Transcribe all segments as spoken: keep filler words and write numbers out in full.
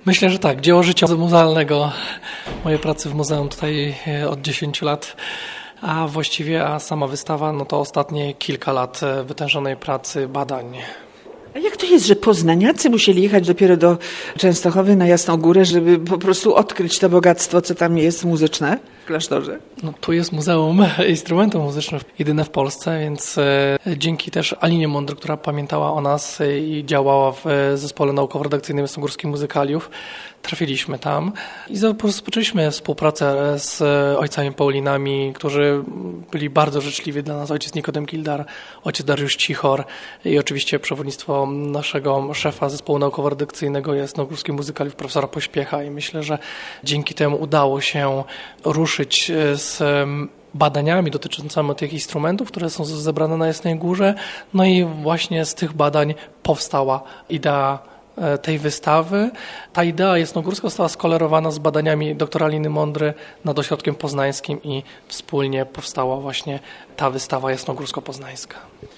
Myślę, że tak. Dzieło życia muzealnego, moje pracy w muzeum tutaj od dziesięciu lat, a właściwie a sama wystawa, no to ostatnie kilka lat wytężonej pracy, badań. A jak to jest, że poznaniacy musieli jechać dopiero do Częstochowy na Jasną Górę, żeby po prostu odkryć to bogactwo, co tam jest muzyczne w klasztorze? No, tu jest Muzeum Instrumentów Muzycznych, jedyne w Polsce, więc e, dzięki też Alinie Mądry, która pamiętała o nas e, i działała w e, Zespole Naukowo-Redakcyjnym Jasnogórskich Muzykaliów, trafiliśmy tam i rozpoczęliśmy współpracę z ojcami Paulinami, którzy byli bardzo życzliwi dla nas. Ojciec Nikodem Gildar, ojciec Dariusz Cichor i oczywiście przewodnictwo naszego szefa Zespołu Naukowo-Redakcyjnego Jasnogórskich Muzykaliów, profesora Pośpiecha, i myślę, że dzięki temu udało się ruszyć z badaniami dotyczącymi tych instrumentów, które są zebrane na Jasnej Górze. No i właśnie z tych badań powstała idea tej wystawy. Ta idea jasnogórska została skolerowana z badaniami doktora Aliny Mądry nad Ośrodkiem Poznańskim i wspólnie powstała właśnie ta wystawa jasnogórsko-poznańska.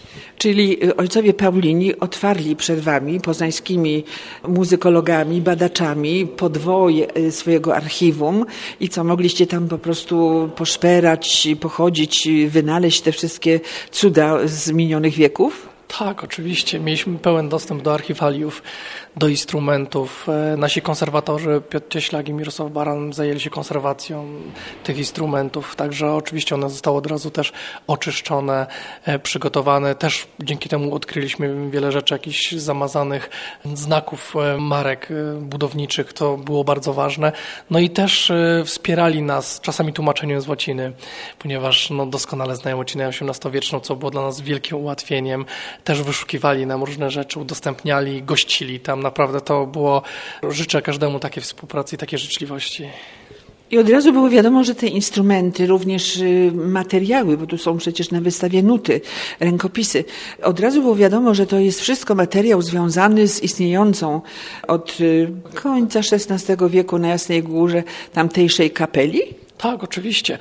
Czyli ojcowie Paulini otwarli przed wami, poznańskimi muzykologami, badaczami, podwoje swojego archiwum i co, mogliście tam po prostu poszperać, pochodzić, wynaleźć te wszystkie cuda z minionych wieków? Tak, oczywiście. Mieliśmy pełen dostęp do archiwaliów, do instrumentów. Nasi konserwatorzy Piotr Cieślak i Mirosław Baran zajęli się konserwacją tych instrumentów, także oczywiście one zostały od razu też oczyszczone, przygotowane. Też dzięki temu odkryliśmy wiele rzeczy, jakichś zamazanych znaków marek budowniczych, to było bardzo ważne. No i też wspierali nas czasami tłumaczeniem z łaciny, ponieważ no, doskonale znają łacinę osiemnastowieczną, co było dla nas wielkim ułatwieniem. Też wyszukiwali nam różne rzeczy, udostępniali, gościli tam. Naprawdę to było, życzę każdemu takiej współpracy i takiej życzliwości. I od razu było wiadomo, że te instrumenty, również materiały, bo tu są przecież na wystawie nuty, rękopisy, od razu było wiadomo, że to jest wszystko materiał związany z istniejącą od końca szesnastego wieku na Jasnej Górze tamtejszej kapeli. Tak, oczywiście.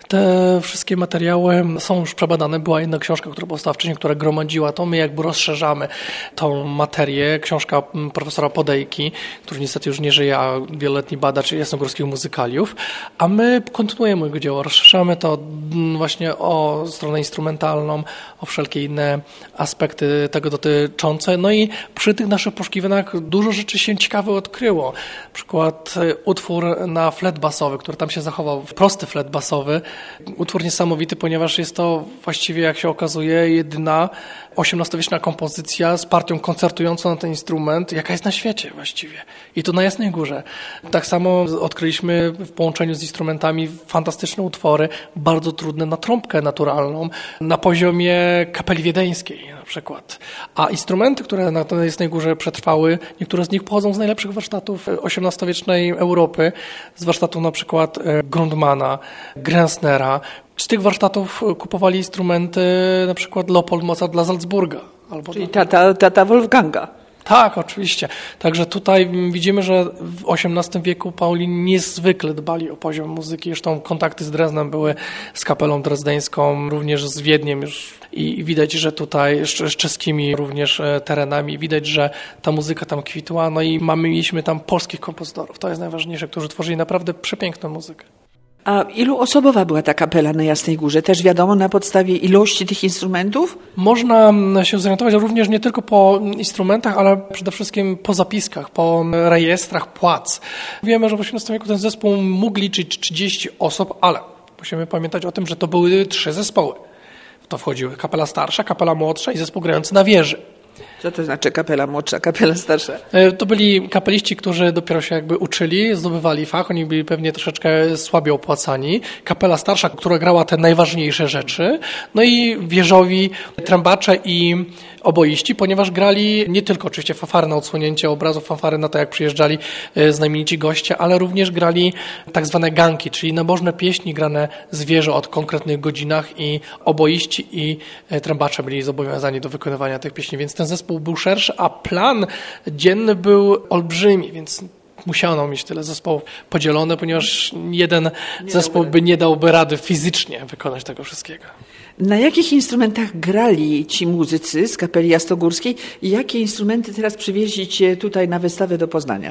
Te wszystkie materiały są już przebadane. Była jedna książka, która powstała wcześniej, która gromadziła to. My jakby rozszerzamy tą materię. Książka profesora Podejki, który niestety już nie żyje, a wieloletni badacz jasnogórskich muzykaliów. A my kontynuujemy jego dzieło. Rozszerzamy to właśnie o stronę instrumentalną, o wszelkie inne aspekty tego dotyczące. No i przy tych naszych poszukiwaniach dużo rzeczy się ciekawe odkryło. Na przykład utwór na flet basowy, który tam się zachował, prosty flet basowy. Utwór niesamowity, ponieważ jest to właściwie, jak się okazuje, jedyna osiemnastowieczna kompozycja z partią koncertującą na ten instrument, jaka jest na świecie właściwie. I to na Jasnej Górze. Tak samo odkryliśmy w połączeniu z instrumentami fantastyczne utwory, bardzo trudne na trąbkę naturalną, na poziomie kapeli wiedeńskiej na przykład. A instrumenty, które na tej Jasnej Górze przetrwały, niektóre z nich pochodzą z najlepszych warsztatów osiemnastowiecznej Europy, z warsztatów na przykład Grundmana, Grensnera. Z tych warsztatów kupowali instrumenty na przykład Leopold Mozart dla Salzburga. Albo Czyli tata, tata Wolfganga. Tak, oczywiście. Także tutaj widzimy, że w osiemnastym wieku Paulini niezwykle dbali o poziom muzyki. Zresztą kontakty z Dreznem były z kapelą drezdeńską, również z Wiedniem już. I widać, że tutaj z czeskimi również terenami, widać, że ta muzyka tam kwitła. No i mamy, mieliśmy tam polskich kompozytorów. To jest najważniejsze, którzy tworzyli naprawdę przepiękną muzykę. A ilu osobowa była ta kapela na Jasnej Górze? Też wiadomo na podstawie ilości tych instrumentów? Można się zorientować również nie tylko po instrumentach, ale przede wszystkim po zapiskach, po rejestrach płac. Wiemy, że w osiemnastym wieku ten zespół mógł liczyć trzydzieści osób, ale musimy pamiętać o tym, że to były trzy zespoły. W to wchodziły kapela starsza, kapela młodsza i zespół grający na wieży. Co to znaczy kapela młodsza, kapela starsza? To byli kapeliści, którzy dopiero się jakby uczyli, zdobywali fach, oni byli pewnie troszeczkę słabiej opłacani. Kapela starsza, która grała te najważniejsze rzeczy. No i wieżowi, trębacze i oboiści, ponieważ grali nie tylko oczywiście fanfary na odsłonięcie obrazów, fanfary na to, jak przyjeżdżali znamienici goście, ale również grali tak zwane ganki, czyli nabożne pieśni grane z wieży od konkretnych godzinach i oboiści i trębacze byli zobowiązani do wykonywania tych pieśni, więc ten zespół był szerszy, a plan dzienny był olbrzymi, więc musiano mieć tyle zespołów podzielone, ponieważ jeden zespół by nie dałby rady fizycznie wykonać tego wszystkiego. Na jakich instrumentach grali ci muzycy z kapeli jasnogórskiej i jakie instrumenty teraz przywieźliście tutaj na wystawę do Poznania?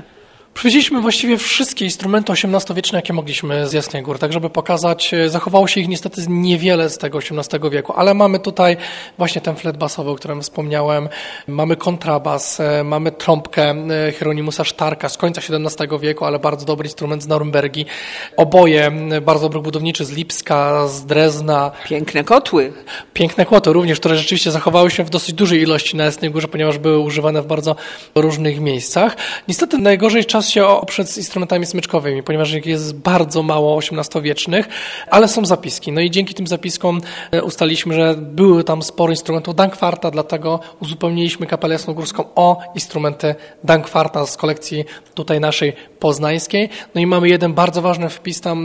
Przywieźliśmy właściwie wszystkie instrumenty osiemnastowieczne, jakie mogliśmy z Jasnej Góry, tak żeby pokazać, zachowało się ich niestety niewiele z tego osiemnastego wieku, ale mamy tutaj właśnie ten flet basowy, o którym wspomniałem, mamy kontrabas, mamy trąbkę Hieronimusa Sztarka z końca siedemnastego wieku, ale bardzo dobry instrument z Norymbergi, oboje bardzo dobrych budowniczy z Lipska, z Drezna. Piękne kotły. Piękne kotły również, które rzeczywiście zachowały się w dosyć dużej ilości na Jasnej Górze, ponieważ były używane w bardzo różnych miejscach. Niestety najgorzej czas się oprzeć z instrumentami smyczkowymi, ponieważ ich jest bardzo mało osiemnastowiecznych, ale są zapiski. No i dzięki tym zapiskom ustaliliśmy, że były tam sporo instrumentów dankwarta, dlatego uzupełniliśmy kapelę jasnogórską o instrumenty dankwarta z kolekcji tutaj naszej poznańskiej. No i mamy jeden bardzo ważny wpis tam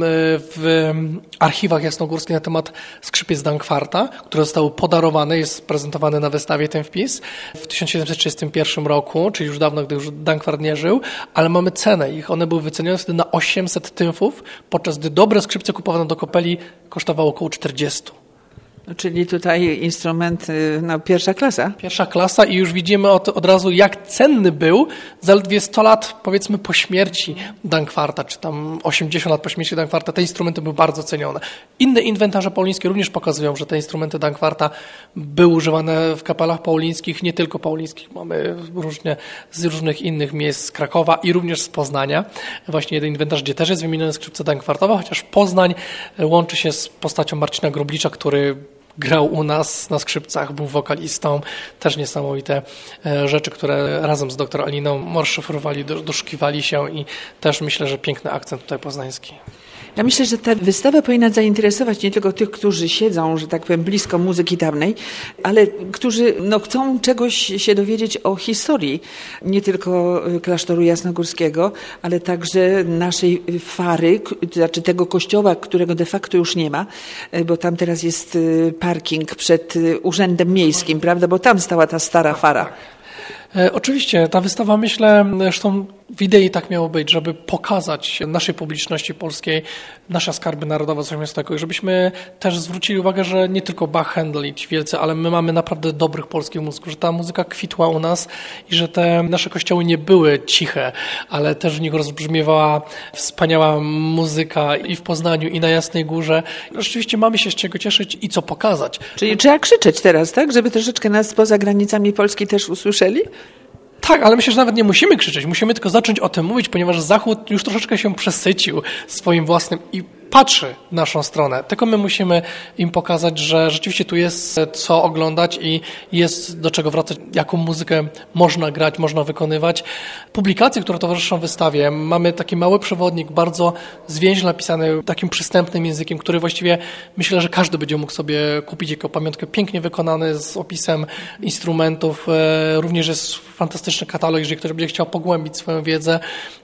w archiwach jasnogórskich na temat skrzypiec dankwarta, które zostały podarowane, jest prezentowany na wystawie ten wpis w tysiąc siedemset trzydziestym pierwszym roku, czyli już dawno, gdy już dankwart nie żył, ale mamy cenę ich. One były wycenione wtedy na osiemset tymfów, podczas gdy dobre skrzypce kupowane do kapeli kosztowało około czterdzieści. No, czyli tutaj instrument, no, pierwsza klasa. Pierwsza klasa i już widzimy od, od razu, jak cenny był zaledwie sto lat, powiedzmy, po śmierci dankwarta, czy tam osiemdziesiąt lat po śmierci dankwarta, te instrumenty były bardzo cenione. Inne inwentarze paulińskie również pokazują, że te instrumenty dankwarta były używane w kapelach paulińskich, nie tylko paulińskich. Mamy różnie, z różnych innych miejsc z Krakowa i również z Poznania. Właśnie jeden inwentarz, gdzie też jest wymienione skrzypce dankwartowe, chociaż Poznań łączy się z postacią Marcina Grublicza, który grał u nas na skrzypcach, był wokalistą. Też niesamowite rzeczy, które razem z doktor Aliną rozszyfrowali, doszukiwali się i też myślę, że piękny akcent tutaj poznański. Ja myślę, że ta wystawa powinna zainteresować nie tylko tych, którzy siedzą, że tak powiem, blisko muzyki dawnej, ale którzy no, chcą czegoś się dowiedzieć o historii nie tylko klasztoru jasnogórskiego, ale także naszej Fary, to znaczy tego kościoła, którego de facto już nie ma, bo tam teraz jest parking przed Urzędem Miejskim, prawda? Bo tam stała ta stara Fara. Oczywiście, ta wystawa, myślę, zresztą w idei tak miało być, żeby pokazać naszej publiczności polskiej nasze skarby narodowe z osiemnastego i żebyśmy też zwrócili uwagę, że nie tylko Bach, Händel i ci wielcy, ale my mamy naprawdę dobrych polskich muzyków, że ta muzyka kwitła u nas i że te nasze kościoły nie były ciche, ale też w nich rozbrzmiewała wspaniała muzyka i w Poznaniu, i na Jasnej Górze. Rzeczywiście mamy się z czego cieszyć i co pokazać. Czyli trzeba krzyczeć teraz, tak? Żeby troszeczkę nas poza granicami Polski też usłyszeli? Tak, ale myślę, że nawet nie musimy krzyczeć. Musimy tylko zacząć o tym mówić, ponieważ Zachód już troszeczkę się przesycił swoim własnym i patrzy w naszą stronę. Tylko my musimy im pokazać, że rzeczywiście tu jest co oglądać i jest do czego wracać, jaką muzykę można grać, można wykonywać. Publikacje, które towarzyszą wystawie, mamy taki mały przewodnik, bardzo zwięźle napisany, takim przystępnym językiem, który właściwie myślę, że każdy będzie mógł sobie kupić jako pamiątkę, pięknie wykonany z opisem instrumentów. Również jest fantastyczny katalog, jeżeli ktoś będzie chciał pogłębić swoją wiedzę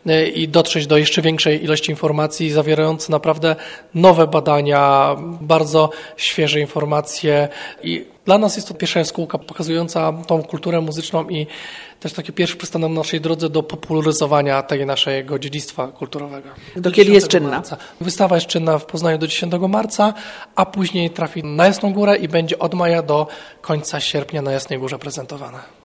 i dotrzeć do jeszcze większej ilości informacji, zawierający naprawdę nowe badania, bardzo świeże informacje i dla nas jest to pierwsza jaskółka pokazująca tą kulturę muzyczną i też taki pierwszy przystanek na naszej drodze do popularyzowania tego naszego dziedzictwa kulturowego. Do kiedy jest czynna? Marca. Wystawa jest czynna w Poznaniu do dziesiątego marca, a później trafi na Jasną Górę i będzie od maja do końca sierpnia na Jasnej Górze prezentowana.